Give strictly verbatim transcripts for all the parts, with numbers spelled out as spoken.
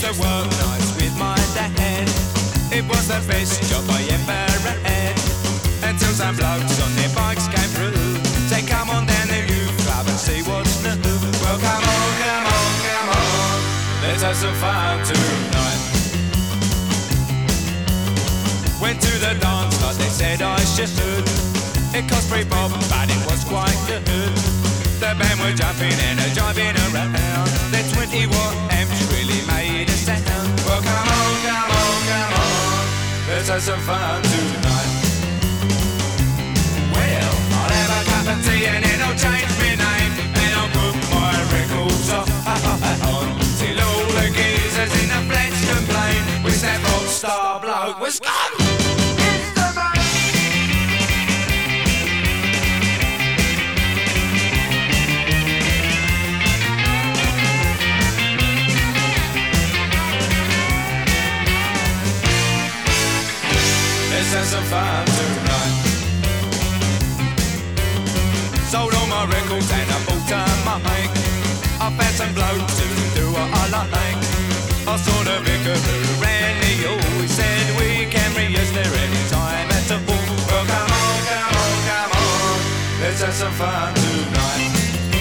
to work nights with my dad. It was the best job I ever had. Until some blokes on their bikes came through. Say, come on down to youth club and see what's new. Well, come on, come on, come on, let's have some fun tonight. Went to the dance like they said I should. It cost three bob, but it was quite good. The band were jumping and a jiving around. Their twenty watt amps really made a sound. Well, come on, come on, come on, let's have some fun tonight. Well, I'll have a cup of tea and then I'll change my name, and I'll put my records on till all the geezers in the flats complain. Wish that rock star bloke was gone. Let's have some fun tonight. Sold all my records and I bought a mic. I found some blokes who do what I like. I saw the vicar who ran the hall. He said we can rehearse there any time at the hall. Well, come on, come on, come on, let's have some fun tonight.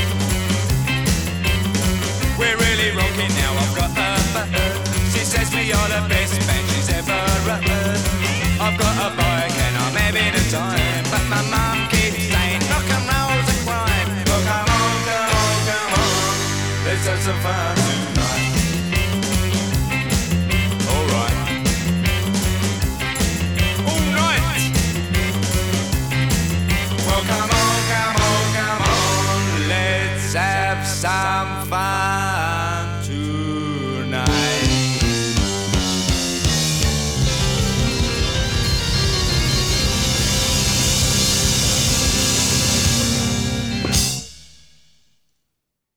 We're really rocking now, I've got a bird. She says we are the best band she's ever heard. I've got a bike and I'm having a time, but my mum keeps saying rock and roll's a crime. Well, come on, come on, come on, let's have some fun tonight. Alright. Alright. Well, come on, come on, come on, let's have some fun.